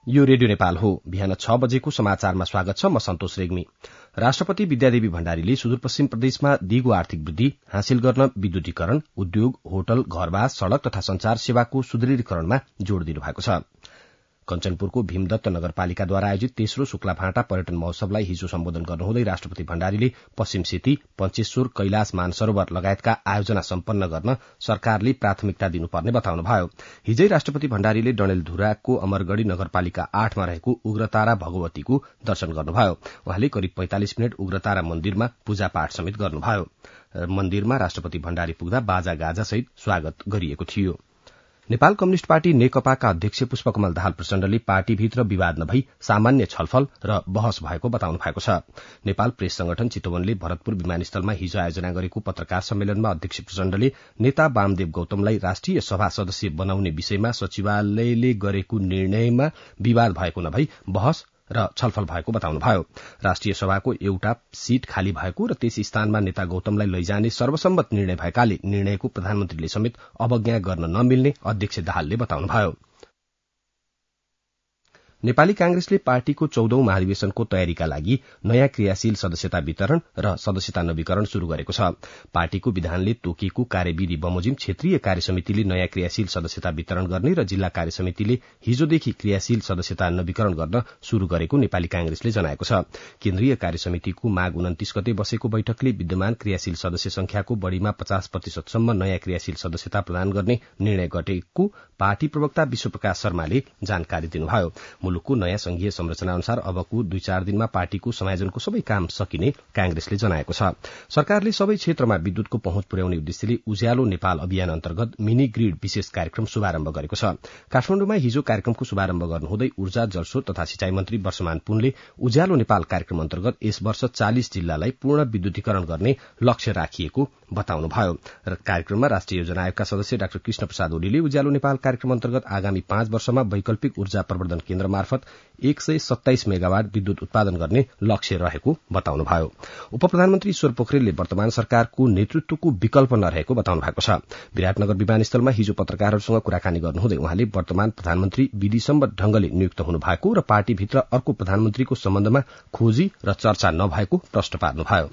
यो रेडियो नेपाल हो। बिहान 6 बजेको समाचारमा स्वागत छ। म सन्तोष रेग्मी। राष्ट्रपति विद्यादेवी भण्डारीले सुदूरपश्चिम प्रदेशमा दिगो आर्थिक वृद्धि हासिल गर्न विद्युतीकरण, उद्योग, होटल, घरवास, सड़क तथा संचार सेवाको सुदृढीकरणमा जोड़ दिनुभएको छ। कञ्चनपुरको भीमदत्त नगरपालिकाद्वारा आयोजित तेस्रो शुक्लाभाँटा पर्यटन महोत्सवलाई हिजो सम्बोधन गर्नुहुँदै राष्ट्रपति भण्डारीले पश्चिम सेती, पञ्चेश्वर, कैलाश मानसरोवर लगायतका आयोजना सम्पन्न गर्न सरकारले प्राथमिकता दिनुपर्ने बताउनुभयो। हिजै राष्ट्रपति भण्डारीले डडेलधुराको अमरगढ़ी नगरपालिका 8 मा रहेको उग्रतारा भगवतीको दर्शन गर्नुभयो। उहाँले करिब 45 मिनट उग्रतारा मन्दिरमा पूजापाठ समेत गर्नुभयो। मन्दिरमा राष्ट्रपति भण्डारी पुग्दा बाजा गाजा सहित स्वागत गरिएको थियो। नेपाल कम्युनिष्ट पार्टी नेकपाका अध्यक्ष पुष्पकमल दाहाल प्रचण्डले पार्टीभित्र विवाद नभई सामान्य छलफल र बहस भएको बताउनु भएको छ। नेपाल प्रेस संगठन चितवनले भरतपुर विमानस्थलमा हिजो आयोजना गरेको पत्रकार सम्मेलनमा अध्यक्ष प्रचण्डले नेता वामदेव गौतमलाई राष्ट्रिय सभा सदस्य बनाउने विषयमा सचिवालयले गरेको निर्णयमा विवाद भएको नभई बहस र छलफल भएको बताउनुभयो। राष्ट्रिय सभाको एउटा सीट खाली भएको र त्यस स्थानमा नेता गौतमलाई लैजाने सर्वसम्मत निर्णय भएकाले निर्णयको प्रधानमन्त्रीले समेत अवज्ञा गर्न नमिल्ने अध्यक्ष दाहालले बताउनुभयो। नेपाली कांग्रेसले पार्टीको 14औं महाधिवेशनको तयारीका लागि नयाँ क्रियाशील सदस्यता वितरण र सदस्यता नवीकरण शुरू गरेको छ। पार्टीको विधानले तोकिएको कार्यविधि बमोजिम क्षेत्रीय कार्यसमितिले नयाँ क्रियाशील सदस्यता वितरण गर्ने र जिल्ला कार्यसमितिले हिजोदेखि क्रियाशील सदस्यता नवीकरण गर्न शुरू गरेको नेपाली कांग्रेसले जनाएको छ। केन्द्रीय कार्यसमितिको माघ 29 गते बसेको बैठकले विद्यमान क्रियाशील सदस्य संख्याको बढ़ीमा 50% सम्म नयाँ क्रियाशील सदस्यता प्रदान गर्ने निर्णय गरेको पार्टी प्रवक्ता विश्वप्रकाश शर्माले जानकारी दिनुभयो। मुलुकको नयाँ संघीय संरचना अनुसार अबको 2-4 दिनमा पार्टीको समायोजनको सबै काम सकिने कांग्रेसले जनाएको छ। सरकारले सबै क्षेत्रमा विद्युतको पहुँच पुर्याउने उद्देश्यले उज्यालो नेपाल अभियान अन्तर्गत मिनी ग्रिड विशेष कार्यक्रम शुभारम्भ गरेको छ। काठमाडौँमा हिजो कार्यक्रमको शुभारम्भ गर्नुहुँदै ऊर्जा, जलस्रोत तथा सिंचाई मन्त्री वर्षमान पुनले उज्यालो नेपाल कार्यक्रम अन्तर्गत यस वर्ष 40 जिल्लालाई पूर्ण विद्युतीकरण गर्ने लक्ष्य राखिएको बताउनुभयो। कार्यक्रममा राष्ट्रिय योजना आयोगका सदस्य डाक्टर कृष्ण प्रसाद ओलीले उज्यालो नेपाल कार्यक्रम अन्तर्गत आगामी 5 वर्षमा वैकल्पिक ऊर्जा प्रवर्धन केन्द्र मार्फत 127 मेगावाट विद्युत उत्पादन गर्ने लक्ष्य रहेको बताउनुभयो। उपप्रधानमन्त्री ईश्वर पोखरेलले वर्तमान सरकारको नेतृत्वको विकल्प नरहेको बताउनु भएको छ। विराटनगर विमानस्थलमा हिजो पत्रकारहरूसँग कुराकानी गर्नुहुँदै उहाँले वर्तमान प्रधानमन्त्री विधिसम्मत ढंगले नियुक्त हुनु भएको र पार्टीभित्र अर्को प्रधानमन्त्रीको सम्बन्धमा खोजी र चर्चा नभएको प्रश्न पार्नुभयो।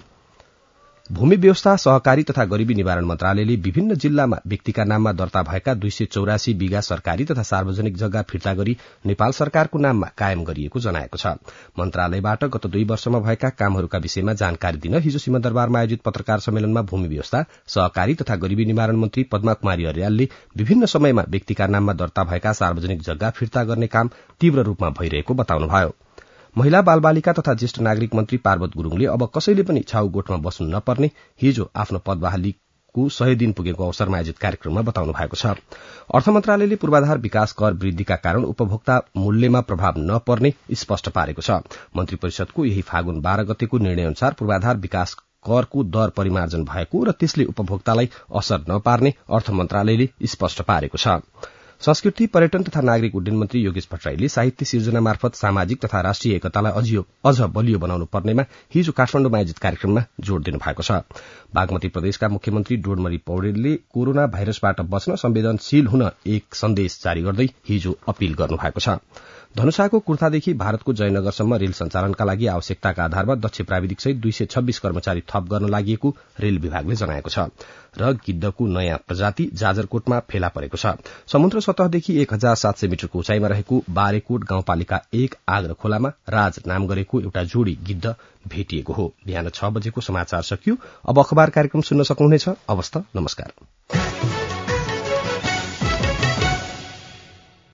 भूमि व्यवस्था, सहकारी तथा गरीबी निवारण मन्त्रालयले विभिन्न जिल्लामा व्यक्तिका नाममा दर्ता भएका 284 बिघा सरकारी तथा सार्वजनिक जग्गा फिर्ता गरी नेपाल सरकारको नाममा कायम गरिएको जनाएको छ। मन्त्रालयबाट गत 2 वर्षमा भएका कामहरूका विषयमा जानकारी दिन हिजो सिंहदरबारमा आयोजित पत्रकार सम्मेलनमा भूमि व्यवस्था, सहकारी तथा गरीबी निवारण मन्त्री पद्मा कुमारी अर्यालले विभिन्न समयमा व्यक्तिका नाममा दर्ता भएका सार्वजनिक जग्गा फिर्ता गर्ने काम तीव्र रूपमा भइरहेको बताउनुभयो। महिला बालबालिका तथा ज्येष्ठ नागरिक मन्त्री पार्वत गुरूङले अब कसैले पनि छाउ गोठमा बस्नु नपर्ने हिजो आफ्नो पद बहालीको 100 दिन पुगेको अवसरमा आयोजित कार्यक्रममा बताउनु भएको छ। अर्थ मन्त्रालयले पूर्वाधार विकास कर वृद्धिका कारण उपभोक्ता मूल्यमा प्रभाव नपर्ने स्पष्ट पारेको छ। मन्त्री परिषदको यही फागुन 12 गतेको निर्णय अनुसार पूर्वाधार विकास करको दर परिमार्जन भएको र त्यसले उपभोक्तालाई असर नपार्ने अर्थ मन्त्रालयले स्पष्ट पारेको छ। संस्कृति, पर्यटन तथा नागरिक उड्डयन मन्त्री योगेश भट्टराईले साहित्य सिर्जना मार्फत सामाजिक तथा राष्ट्रिय एकतालाई अझ बलियो बनाउनु पर्नेमा हिजो काठमाडौँमा आयोजित कार्यक्रममा जोड़ दिनु भएको छ। बागमती प्रदेशका मुख्यमन्त्री डोडमरी पौडेलले कोरोना भाइरसबाट बच्न संवेदनशील हुन एक सन्देश जारी गर्दै हिजो अपील गर्नु भएको छ। धनुषाको कुर्थादेखि भारतको जयनगरसम्म रेल सञ्चालनका लागि आवश्यकताका आधारमा दक्ष प्राविधिक सहित 226 कर्मचारी थप गर्न लागि रेल विभागले जनाएको छ। र गिद्धको नयाँ प्रजाति जाजरकोटमा फेला परेको छ। समुद्र सतहदेखि 1700 मिटरको उचाइमा रहेको बारेकोट गाउँपालिका 1 आग्र खोलामा राज नाम गरेको एउटा जोडी गिद्ध भेटिएको हो। बिहान 6 बजेको समाचार सकियो। अब अखबार कार्यक्रम सुन्न सक्नुहुनेछ। अवस्था नमस्कार।